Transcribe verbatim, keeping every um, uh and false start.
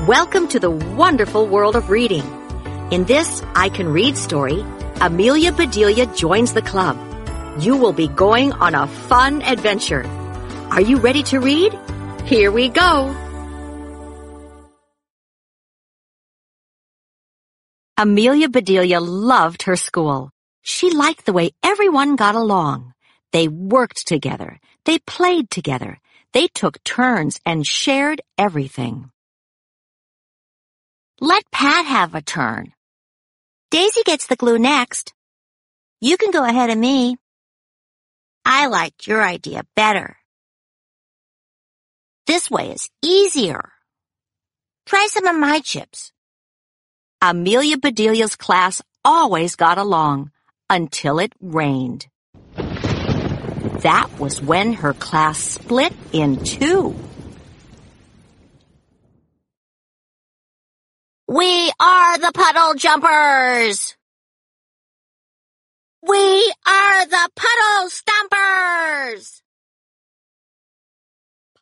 Welcome to the wonderful world of reading. In this I Can Read story, Amelia Bedelia joins the club. You will be going on a fun adventure. Are you ready to read? Here we go. Amelia Bedelia loved her school. She liked the way everyone got along. They worked together. They played together. They took turns and shared everything. Let Pat have a turn. Daisy gets the glue next. You can go ahead of me. I liked your idea better. This way is easier. Try some of my chips. Amelia Bedelia's class always got along until it rained. That was when her class split in two. We are the puddle jumpers! We are the puddle